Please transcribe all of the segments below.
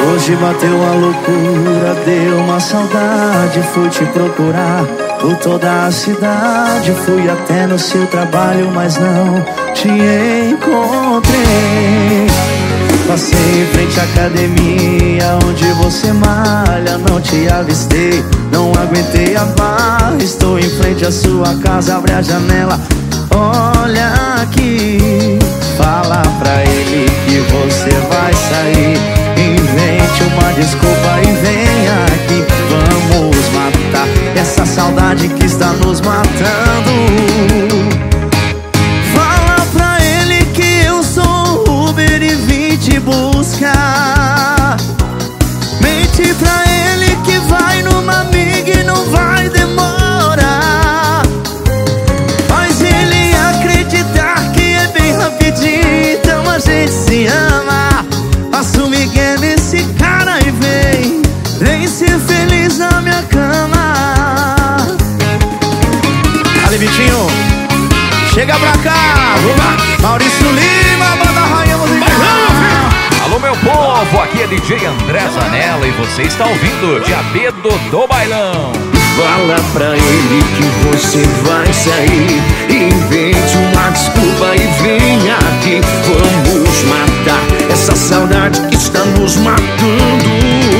Hoje bateu a loucura, deu uma saudade. Fui te procurar por toda a cidade. Fui até no seu trabalho, mas não te encontrei. Passei em frente à academia onde você malha, não te avistei, não aguentei a barra. Estou em frente à sua casa, abre a janela, olha aqui. Fala pra ele que você vai sair, invente uma desculpa e venha aqui. Vamos matar essa saudade que está nos matando. Fala pra ele que eu sou o Uber e vim te buscar. Mente pra ele que vai numa amiga e não vai demorar. Faz ele acreditar que é bem rapidinho, então a gente se ama. Passa o Miguel nesse cara e vem ser feliz na minha cama. Ali, Vitinho, chega pra cá. Maurício Lima, banda rainha musical. Alô, meu povo, aqui é DJ André Zanella e você está ouvindo Diabedo do Bailão. Fala pra ele que você vai sair, invente uma desculpa e venha aqui. Vamos matar essa saudade que está nos matando.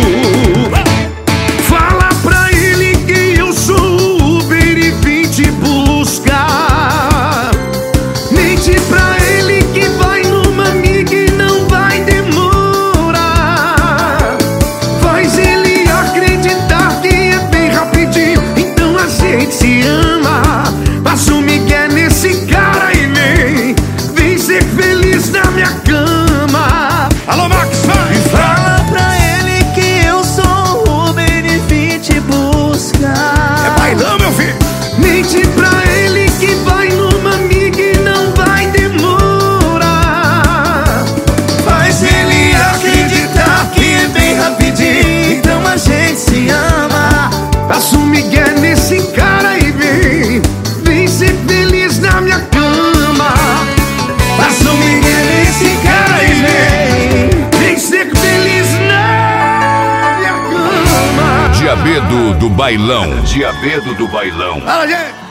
Fala pra ele que eu sou o Uber e vim te buscar. Mente pra ele que vai numa amiga e não vai demorar. Faz ele acreditar que é bem rapidinho, então a gente se ama. Passa o Miguel nesse cara e vem ser feliz na minha cama. Alô, Max, vai! Fala pra ele que eu sou o Uber e vim te buscar. É bailão, meu filho! Mente pra ele que vai numa amiga e não vai demorar. Faz ele acreditar que é bem rapidinho, então a gente se ama. Passa o Miguel nesse cara e vem ser feliz na minha cama. Passa o Miguel nesse cara e vem ser feliz na minha cama. Diabedo do Bailão. Diabedo do Bailão. Fala, gente!